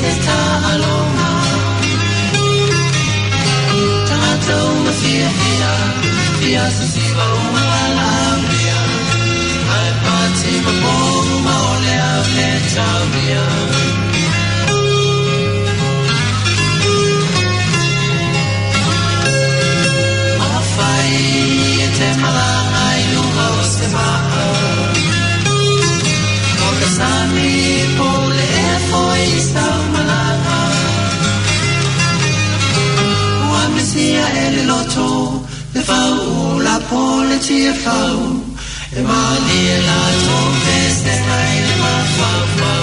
ta alonga tato ma fia si va uma la mia ai party ma ma ole a ta mia afai te malanga I lunga se ma Sami pole foi sta malanga Wa mesia ele loto le fau la pole ti fau e mali la to feste ai ma fau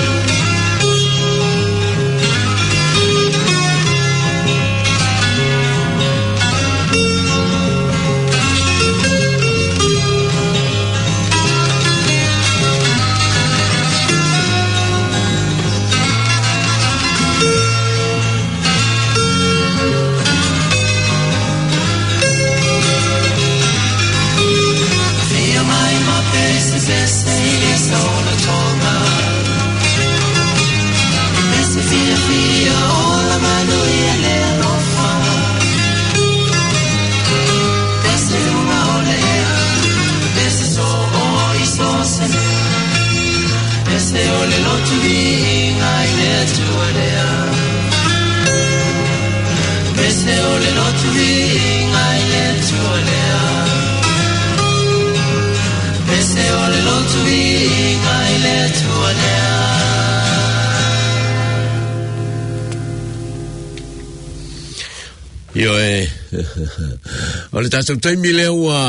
Io ole tatou taimi lea ua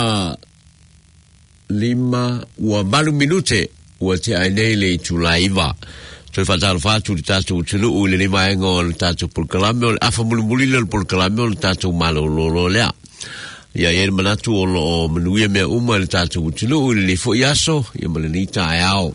5 ua 4 minute ua te ainei le tulaiva toi whatalo whātu li tātou tunu u le maenga o le tātou pulkalame o le afa mulimuli le pulkalame o le tātou malo lolo lea ia ere manatu o lo manuia mea uma le tātou tunu u le fo iaso ia malenita ai ao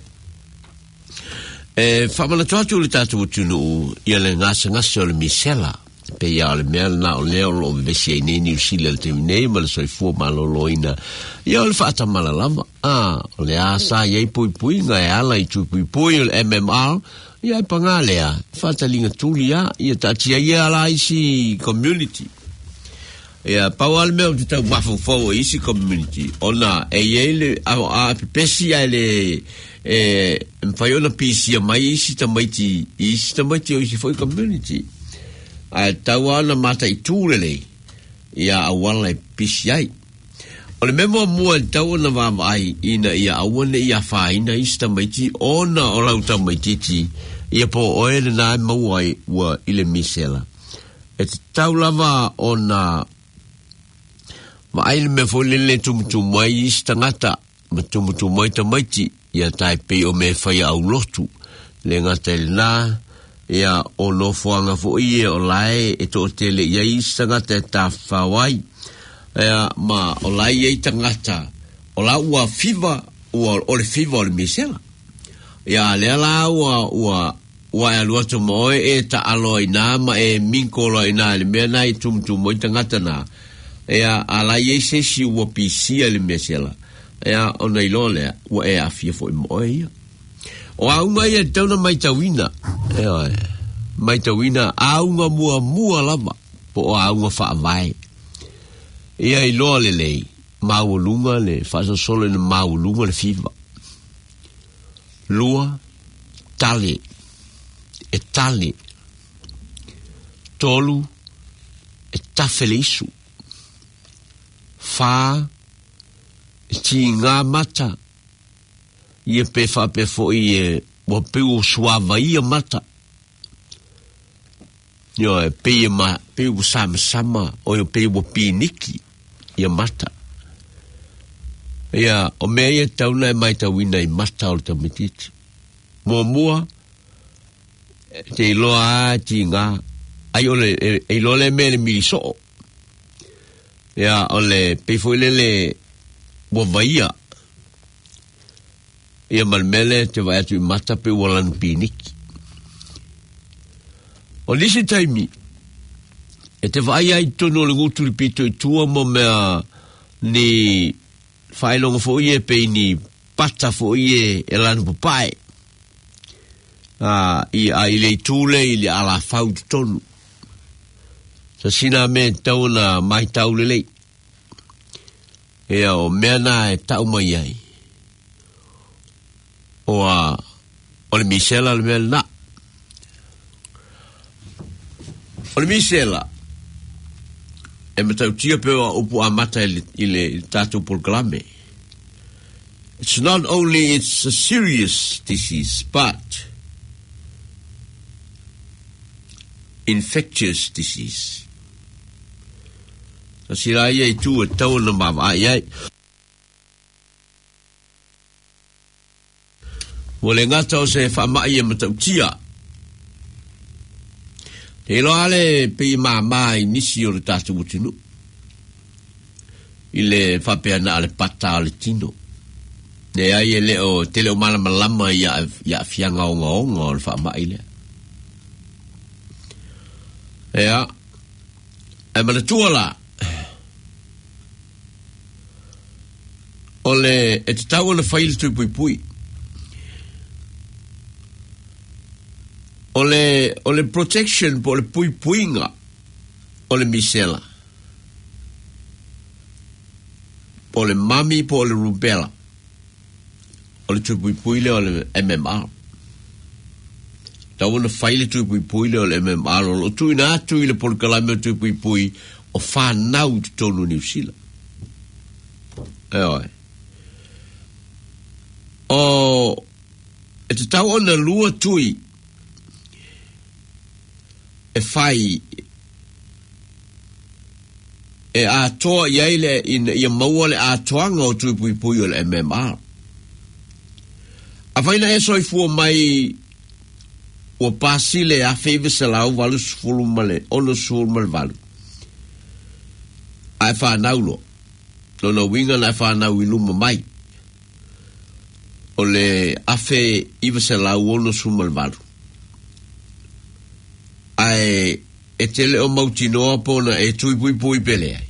whamanatu atu le tātou tunu u ia le ngasa o le misela pe ia le mea na o leo lo vesi ai nei New Zealand te nei ma le soifua malolo ina ia o le whaata malalama o le asa iei pui nga e ala i tu pui o le MMR ia e panga lea whaata linga tuli ia tatia ia ala isi community ia pau ale mea o te tau mafufau isi community ona e iei le a pepesi ai le mwhaiona pisi a mai isi tamaiti o isi foi community a tau ana mata i tūrele ia awala e pisi ai o le memo mua tau ana wama ai ina ia awane ia whaina ista maiti ona o lau tau maititi ia po oele na e mau ai ua ile misela e te tau lava ona ma aile me folele tumutumu ai ista ngata ma tumutumu ai ta maiti ia tai pe o me whai au lotu le ngata ele na ia o lo fuanga fo ie o lai e to tele ia isanga te ta fawai ia ma o lai e tangata o la ua fiva o le fiva o le misela ia le la ua e luato moe e ta alo ina ma e minkolo ina le mena i tum mo tangata na ia ala ye se si ua pisia le misela ia o nei lole ua e afia fo moe ia o aunga ia tauna mai tawina mai tawina aunga mua lama po o aunga whaavai ia i loa lelei maulunga le whasa solo na maulunga le fiva lua tali e tali tolu e tafele isu wha e ti ngā mata ia pe fa pe fo ia wa pe o suava ia mata yo pe ma pe o sama o pe o piniki ia mata ia o me ia tauna mai tawina i mata o tamititi mua te loa tinga ai ole e lole me le miliso ia ole pe fo le wa vaia ia malmele te vai atu mata pe walan piniki o lisi taimi e te vai ai tono le ngutu li pito i tua mo mea ni whailonga fo ie pe ni pata fo ie e lanu papai I le tūle I le ala fau tonu. Sa sina me tau na mai tau lelei. Ea o mena e tau mai ai. O le misela le mea na. O le misela. E matau tia pewa upu amata I le tatu programe. It's not only it's a serious disease, but infectious disease. Sa sira ia I tu e tau na mawa ai. Wale ngata o se whamai e matau tia. Te lo ale pe I mamai nisi o le tatu utinu. I le whapea na ale pata ale tino. Ne ai e leo te leo malama lama ia fianga o ngaonga o le whamai lea. Ea. E manatua la. O le e te tau na whaile tui pui pui. O le protection po le pui puinga o le misela. Po le mami po le rubella. O le tui pui pui le o le MMR. Tau na whaile tui pui pui le o le MMR. O tui na tui le pol kalame tui pui pui o whanau te tonu New Zealand. Eoi. O e te tau o na lua tui e fai e a toa iaile I maua le a toanga o tui pui pui o le MMR. A faina e soi fua mai o pasile a feve se lau valu sfulu male ono sfulu male valu. A fa naulo. Lona winga na fa nau iluma mai. O le afe iwa se lau ono sfulu male valu. Ai e tele o mautinoa pona e tui pui pui pele ai.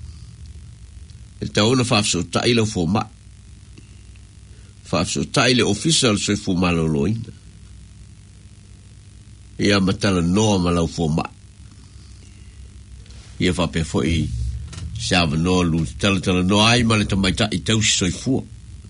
E taona whafso taile o fōma. Whafso taile official soi fōma loloina. Ia matala noa malau fōma. Ia whape fōi siawa noa lu tala noa ai male ta maita I tausi soi fua.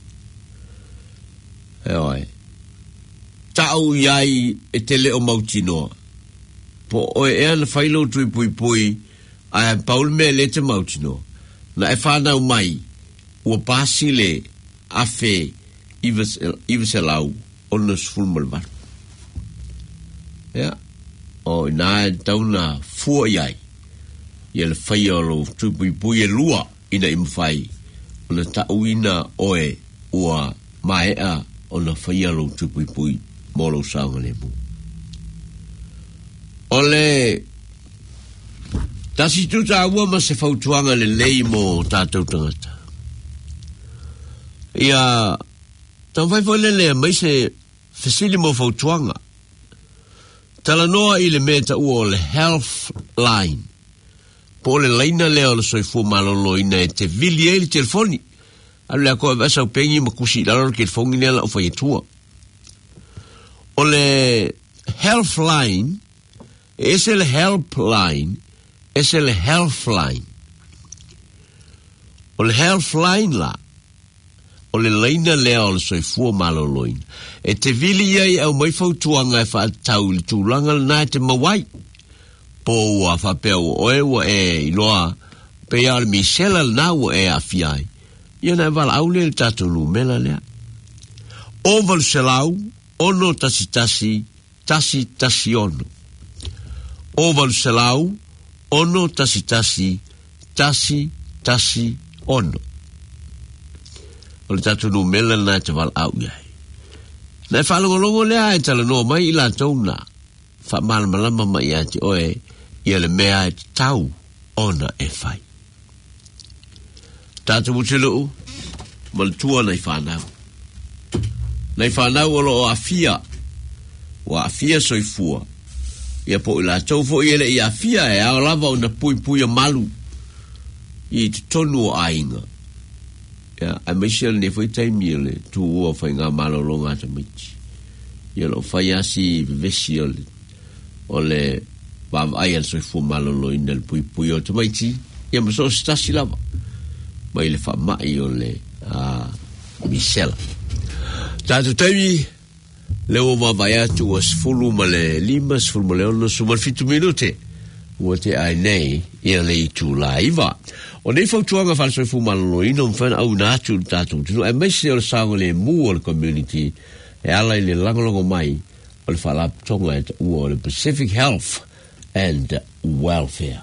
Eoi. Tau iai e tele o mautinoa. Po o e ana whailo tui pui pui a paul mea le te mautino. Na e whanau mai ua pasile afe iwa se lau ona sfulmalvar. Ja. O ina e tauna fua iai. Ia le whaiolo tui pui pui e lua ina imwhai. Ona tauina oe ua maea ona whaiolo tui pui pui molo saunga le mu. Ole tasi tuta ua ma se fautuanga le lei mo tātou tangata. Ia tau whai le mai se fesili mo fautuanga. Tala noa I le mea ta ua o le health line. Po le leina leo le soifu malolo ina e te vili e le telefoni. Alu lea koe vasa upengi ma kusi lalo ke fongi nela o whaietua. O le health line ese le helpline, ese le healthline. O le healthline la, o le leina lea o le soifua maloloina. E te vili iai au mai fautuanga e whaatau li tūlanga na te mawai. Po ua whapea oe ua e iloa, pe al misela na ua e a fiai. Ia na vala au le tatu lumela lea. Oval selau, ono tasi tasi ono. Oval selau, ono tasi ono. O le tatu no mela na te val au iai. Na e whalongolongo lea e tala noa mai ila tauna. Wha malamalama mai ati oe, ia le mea e tau ona e whai. Tatu mutilu, maltua nei whanau. Nei whanau olo o afia, o afia soifua. Ia po ila tau fo iele I afia e ao lava o na pui malu I te tonu o ainga. Ia, a meisel ne foi taimi ele tu ua whai ngā malolonga ta miti. ia lo fai asi vesi o le ai al soi fu malolo in el pui o te maiti ia mo so stasi lava mai le fa mai o le Michelle tatu temi le o vai atu o sfulu ma le lima sfulu ma le ono su mal fitu minute o te ai nei ia le tu laiva o nei fau tuanga fa soi fu malolo in on fan au natu tatu tu e mai se o sango le mu o community e ala le langolongo mai o le fa la tonga o le Pacific Health and Welfare.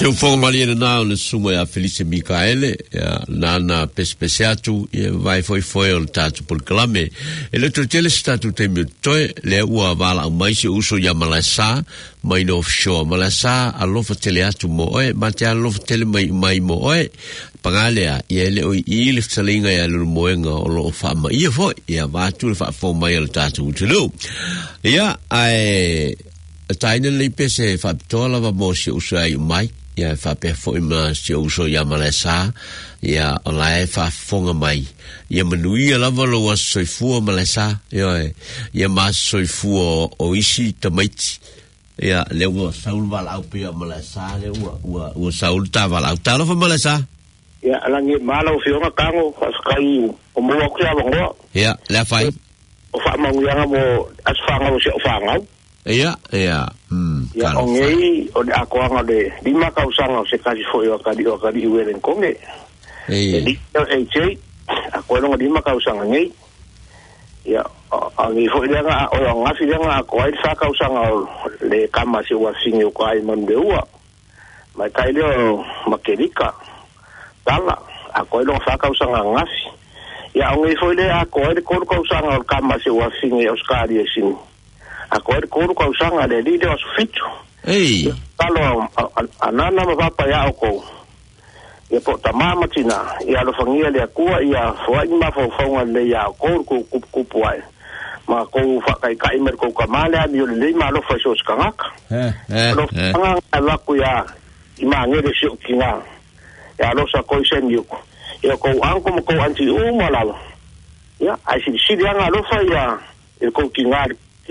Se o fonga mali na o le sunga ya Felice Mikaele ya nana pespeseatu e vai foi o tatu por clame ele totele statu te mi toe le ua vala mai se uso ya malasa mai no offshore malasa a lofa tele atu mo e mate a lofa tele mai mo e pangale ya ele o i le tsalinga ya lu moenga o lo fa mai e foi ya va tu fa fo mai o tatu tulu ya ai taina le pese fa tola va mo se uso ai mai ya fa pe fo ima se uso ya malasa ya olai fa fonga mai ya manui la valo wa soifu malasa ya ma soifu o isi tamaiti ya le wa saul vala au pe malasa le wa saul ta vala ta lo fa malasa ya langi malo fionga kango kai o mo ko ya bongo ya la fai o fa manguanga mo asfanga o se fanga ya ya ongei o de akoanga de di maka usanga se kasi foi o kadi welen konge di che akoanga di maka usanga ngei ya angi foi nga o ngafi nga ko ai saka usanga le kama se wa sinyo ko ai mandeua mai kai le makelika tala akoanga saka usanga ngafi ya ongi foi le akoanga ko usanga kama se wa sinyo oskari sin ako er ko usanga le lide o fitu talo anana mapapa ya ko e po tamama tina ya lo fangia le akua ya foi ma fo fonga le ya ko puai ma ko fa kai mer ko kamale a mi le ma lo fa so skangaka lo fanga la ku ya ima ngere sio kinga ya lo sa ko sen yu ya ko anko ko anti mala ya ai si ya lo fa ya e ko kinga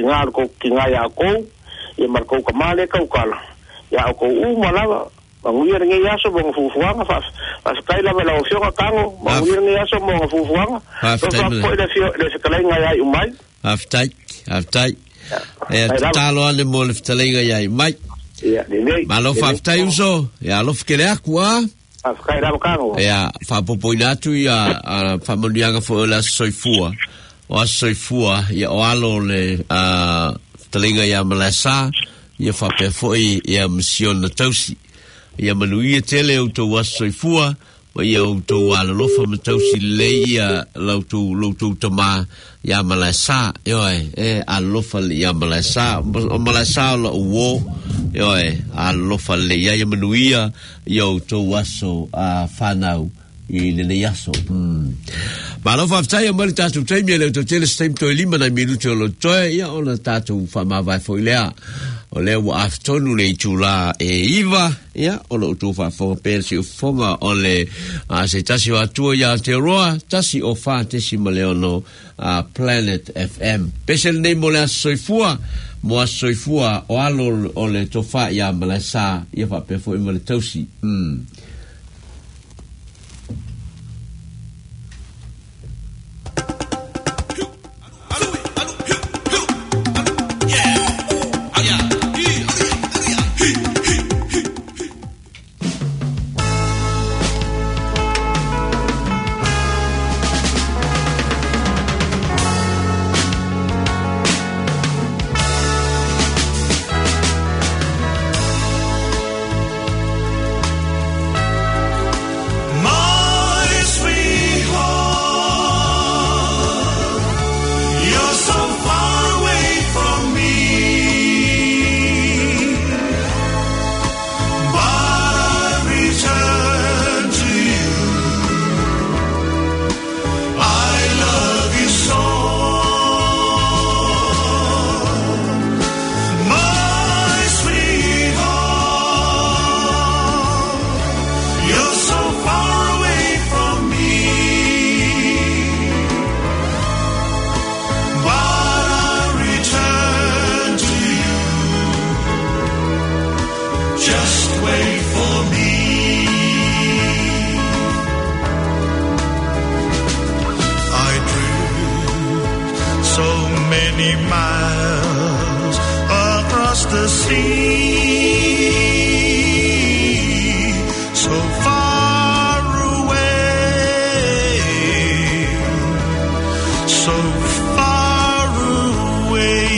ya ko e marco kamale ka ukala ya ko malava manguir nge yaso mo fufuanga fa kai la vela ofio ka kango manguir nge yaso mo fufuanga so fa ko le se kalenga ya umai aftai e talo ane mo le ftalenga ya umai ya le malo fa aftai uso ya lo fkele akwa afkai la kango ya fa popoinatu ya fa monianga fo la soifua o soifua ya oalo le talinga ya malasa ya fa pe foi ya mission na tausi ya manui tele o to soifua wa ya o to ala lo fa tausi le ya lo to tama ya malasa yo alo fa ya malasa o malasa lo wo yo alo fa le ya manui ya o to waso fanau i le yaso ma lo fa tai mo tatu tai mi le to tele stem to lima na minuti o lo toe ya o tatu fa ma vai foi lea o le wa aftonu le chula iva ya o lo tu fa fo pensi o fonga o le se tasi o tu ya te roa tasi o fa te si mo le no Planet FM pesel nei mo le soifua o alo o le tofa ya malasa ya fa pe fo mo le tosi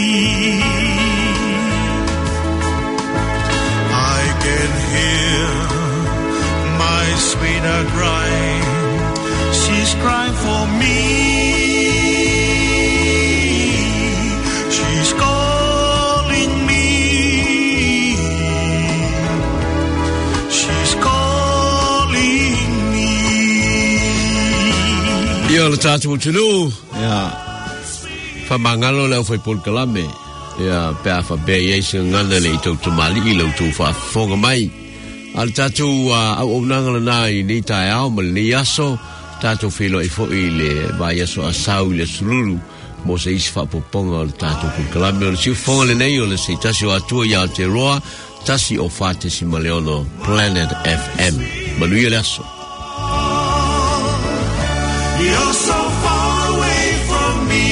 I can hear crying for me. She's calling me. She's calling me. Ia le tatu tunu. Ia. Fa mangalo le foi pol kalame. Ia pa fa be ye ngana le to mali I lo tu fa fonga mai. Al tatu au nanga na ni tai au mali aso tatu filo I fo ile vai aso asau le sululu mo se isfa poponga al tatu pol kalame le si fonga le nei le se tasi o atu ya te roa tasi o fate si maleono Planet FM. Manuia le aso. You're so far away from me.